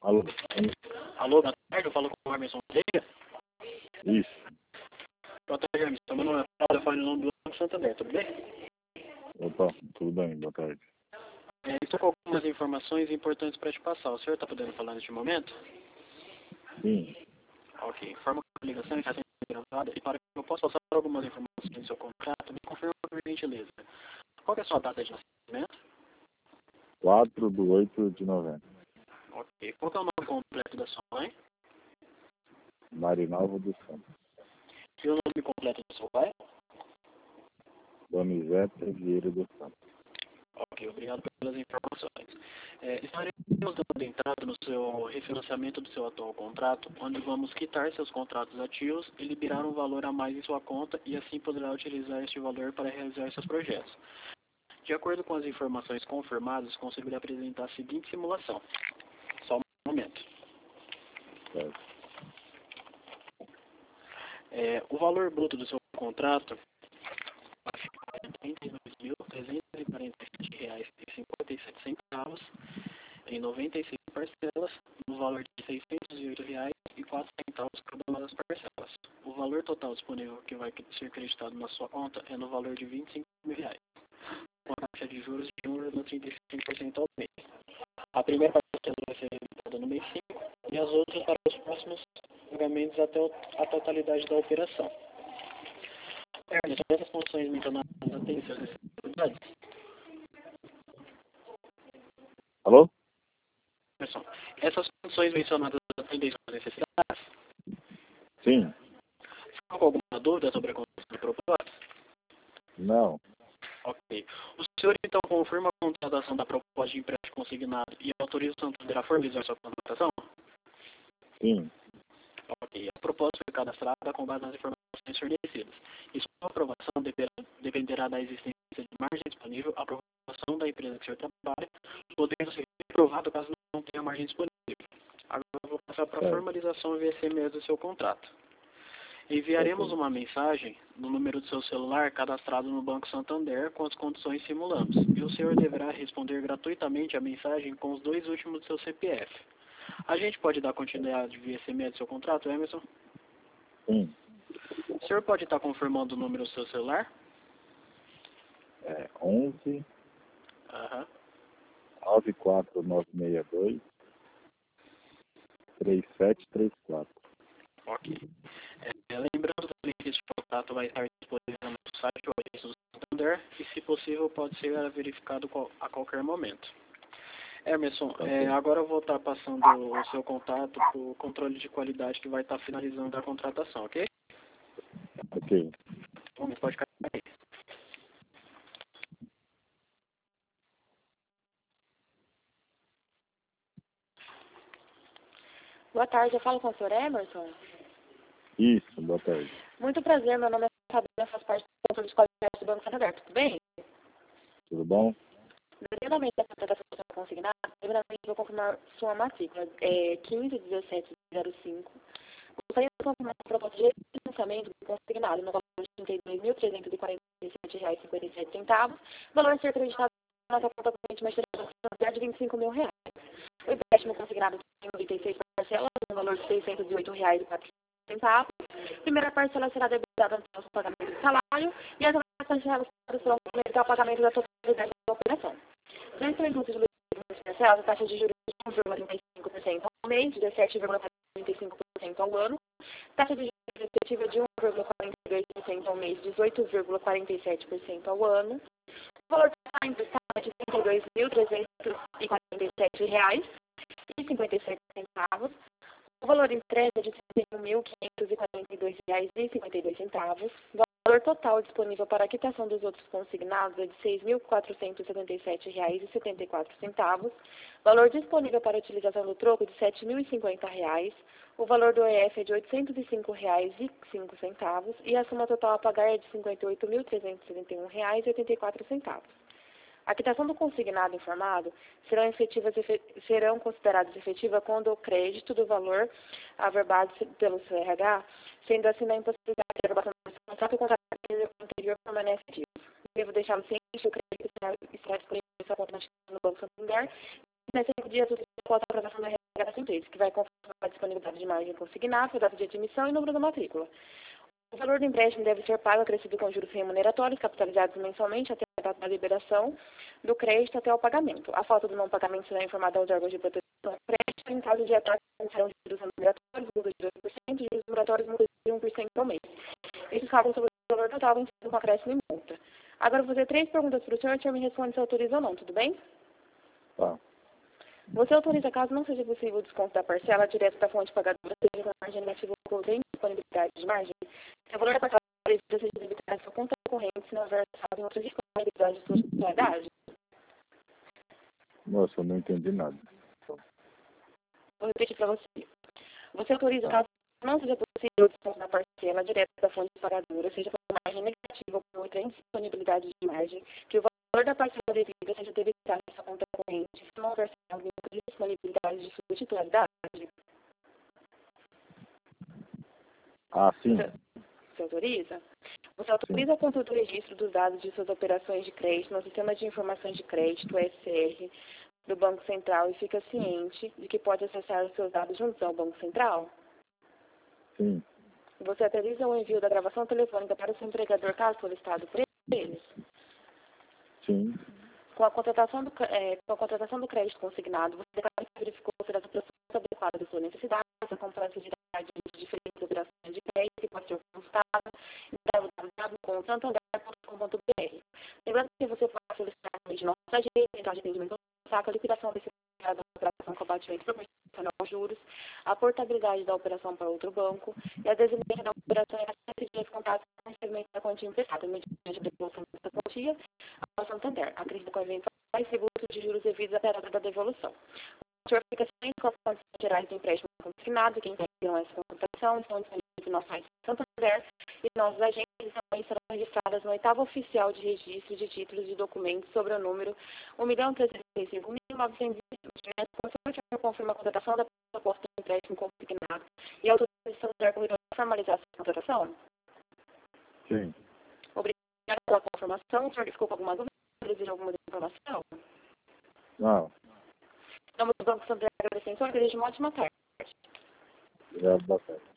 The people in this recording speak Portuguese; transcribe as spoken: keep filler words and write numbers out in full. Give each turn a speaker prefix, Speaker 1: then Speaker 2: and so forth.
Speaker 1: Alô?
Speaker 2: Alô, boa tarde, eu falo com o Emerson Pereira.
Speaker 1: Isso.
Speaker 2: Boa tarde, Emerson. Meu nome é Paulo, eu falo em nome do Banco Santander, tudo bem?
Speaker 1: Opa, tudo bem, boa tarde.
Speaker 2: É, estou com algumas informações importantes para te passar. O senhor está podendo falar neste momento?
Speaker 1: Sim,
Speaker 2: Ok. Informa que a ligação está sendo gravada e para que eu possa passar algumas informações do seu contrato, me confirma por gentileza. Qual que é a sua data de nascimento?
Speaker 1: quatro de oito de novembro.
Speaker 2: Ok. Qual que é o nome completo da sua mãe?
Speaker 1: Marinalva dos Santos.
Speaker 2: E o nome completo do seu pai?
Speaker 1: Donizete Vieira dos Santos.
Speaker 2: Ok, obrigado pelas informações. É, estaremos dando entrada no seu refinanciamento do seu atual contrato, onde vamos quitar seus contratos ativos e liberar um valor a mais em sua conta e assim poderá utilizar este valor para realizar seus projetos. De acordo com as informações confirmadas, conseguirá apresentar a seguinte simulação. Só um momento.
Speaker 1: Certo.
Speaker 2: É, o valor bruto do seu contrato vai ficar em trinta e dois mil trezentos e quarenta e sete reais e cinquenta e sete centavos em noventa e seis parcelas, no valor de seiscentos e oito reais e quatro centavos cada uma das parcelas. O valor total disponível que vai ser creditado na sua conta é no valor de vinte e cinco mil reais, com a taxa de juros de um vírgula trinta e cinco por cento ao mês. A primeira parcela vai ser realizada no mês cinco e as outras para os próximos pagamentos até a totalidade da operação. Ernest, essas funções mencionadas têm suas necessidades?
Speaker 1: Alô?
Speaker 2: Pessoal, essas funções mencionadas atendem suas necessidades?
Speaker 1: Sim.
Speaker 2: Ficou com alguma dúvida sobre a construção proposta?
Speaker 1: Não.
Speaker 2: Ok. O senhor então confirma a contratação da proposta de empréstimo consignado e autoriza o Santander a formalizar sua contratação?
Speaker 1: Sim.
Speaker 2: Ok. A proposta foi cadastrada com base nas informações fornecidas. E sua aprovação deverá, dependerá da existência de margem disponível, a aprovação da empresa que o senhor trabalha, podendo ser reprovado caso não tenha margem disponível. Agora eu vou passar para a
Speaker 1: Certo.
Speaker 2: formalização via S M S do seu contrato. Enviaremos
Speaker 1: Ok.
Speaker 2: uma mensagem no número do seu celular cadastrado no Banco Santander com as condições que simulamos. E o senhor deverá responder gratuitamente a mensagem com os dois últimos do seu C P F. A gente pode dar continuidade via S M S do seu contrato, Emerson?
Speaker 1: Sim.
Speaker 2: O senhor pode estar confirmando o número do seu celular?
Speaker 1: É onze
Speaker 2: Aham.
Speaker 1: nove quatro nove seis dois três sete três quatro.
Speaker 2: Ok. É, lembrando também que este contrato vai estar disponível no site ou agência do Santander e, se possível, pode ser verificado a qualquer momento. Emerson,
Speaker 1: Ok.
Speaker 2: é, agora eu vou estar passando o seu contato para o controle de qualidade que vai estar finalizando a contratação, ok?
Speaker 1: Ok.
Speaker 2: Bom, pode cair aí.
Speaker 3: Boa tarde, eu falo com o senhor Emerson.
Speaker 1: Isso, boa tarde.
Speaker 3: Muito prazer, meu nome é Sabrina, faço parte do controle de qualidade do Banco Santander, tudo bem?
Speaker 1: Tudo bom?
Speaker 3: Devidamente da contratação do seu consignado, primeiramente vou confirmar sua matrícula, é quinze dezessete zero cinco. Gostaria de confirmar a proposta de financiamento do consignado no valor de trinta e dois mil trezentos e quarenta e sete reais e cinquenta e sete centavos, valor a ser acreditado na nossa conta corrente mais financeira de vinte e cinco mil reais. O empréstimo consignado tem noventa e seis parcelas, no valor de seiscentos e oito reais e quatro centavos. A primeira parcela será debitada no nosso pagamento do salário e as demais parcelas serão submetidas ao pagamento da totalidade da operação. Dentro do incluso de lucros parcelas, a taxa de juros de um vírgula trinta e cinco por cento ao mês, de dezessete vírgula quarenta e cinco por cento ao ano, taxa de juros efetiva de um vírgula quarenta e dois por cento ao mês, dezoito vírgula quarenta e sete por cento ao ano. O valor total emprestado é de trinta e dois mil trezentos e quarenta e sete reais e cinquenta e sete centavos. O valor de entrega é de trinta e um mil quinhentos e quarenta e dois reais e cinquenta e dois centavos. O valor total disponível para a quitação dos outros consignados é de seis mil quatrocentos e setenta e sete reais e setenta e quatro centavos. Valor disponível para a utilização do troco de sete mil e cinquenta reais. O valor do E F é de oitocentos e cinco reais e cinco centavos. E a soma total a pagar é de cinquenta e oito mil trezentos e setenta e um reais e oitenta e quatro centavos. A quitação do consignado informado serão, efetivas, efe, serão consideradas efetivas quando o crédito do valor averbado pelo C R H, sendo assim na impossibilidade de averbação do contrato, o contrato anterior permanece ativo. Devo deixá-lo ciente que o crédito será, será disponível em sua conta no Banco Santander. Nesses dias, o contrato de aprovação da dessa empresa, que vai confirmar a disponibilidade de margem consignada, data de admissão e número da matrícula. O valor do empréstimo deve ser pago acrescido com juros remuneratórios, capitalizados mensalmente até a data da liberação do crédito até o pagamento. A falta do não pagamento será informada aos órgãos de proteção do crédito. Em caso de ataque, serão juros remuneratórios, multa de dois por cento, juros moratórios, multa de um por cento ao mês. Esses cálculos sobre o valor total vão ser com acréscimo e multa. Agora eu vou fazer três perguntas para o senhor, o senhor me responde se autoriza ou não, tudo bem?
Speaker 1: Tá.
Speaker 3: Você autoriza, caso não seja possível o desconto da parcela direto da fonte pagadora, seja com margem negativa ou com indisponibilidade de margem, se o valor da parcela prevista seja debitado em sua conta corrente, se não houver saldo em outra disponibilidade de sua titularidade?
Speaker 1: Nossa, eu não entendi nada.
Speaker 3: Vou repetir para você. Você autoriza,
Speaker 1: Tá.
Speaker 3: caso não seja possível o desconto da parcela direto da fonte pagadora, seja com margem negativa ou com outra indisponibilidade de margem, que o valor da parcela devida seja debitado em sua conta corrente, se não houver saldo em outra disponibilidade de sua titularidade?
Speaker 1: Ah, sim.
Speaker 3: Você, você autoriza? Você autoriza a consulta do registro dos dados de suas operações de crédito no Sistema de Informações de Crédito, S R, do Banco Central e fica ciente de que pode acessar os seus dados juntos ao Banco Central?
Speaker 1: Sim.
Speaker 3: Você autoriza o envio da gravação telefônica para o seu empregador, caso solicitado por eles?
Speaker 1: Sim.
Speaker 3: Com a contratação do, é, com a contratação do crédito consignado, você declara que verificou se as operações adequadas à sua necessidade, a complexidade de diferentes operações de crédito que pode ser consultada em w w w ponto santander ponto com ponto b r. Lembrando que você pode solicitar de nossa agência, então de atendimento ao saco, a liquidação desse da operação com abatimento proporcional aos juros, a portabilidade da operação para outro banco e a desinência da operação em sete dias contados com o recebimento da quantia emprestada, mediante a devolução dessa quantia ao Santander, acrescida com eventuais tributos de juros devidos à data da devolução. O senhor fica ciente com as condições gerais do empréstimo consignado, que integram essa contratação, estão disponíveis no nosso site Santander e nossas agências também serão registradas no oitavo oficial de registro de títulos e documentos sobre o número um milhão trezentos e cinco mil novecentos e vinte. O senhor confirma a contratação da proposta de empréstimo consignado e a autorização do corretor a formalizar essa contratação?
Speaker 1: Sim.
Speaker 3: Obrigada pela confirmação. O senhor ficou com alguma dúvida? Deseja alguma informação?
Speaker 1: Não.
Speaker 3: Estamos no Banco Santander agradecendo. Senhor, desejo uma ótima tarde.
Speaker 1: Obrigado, boa tarde.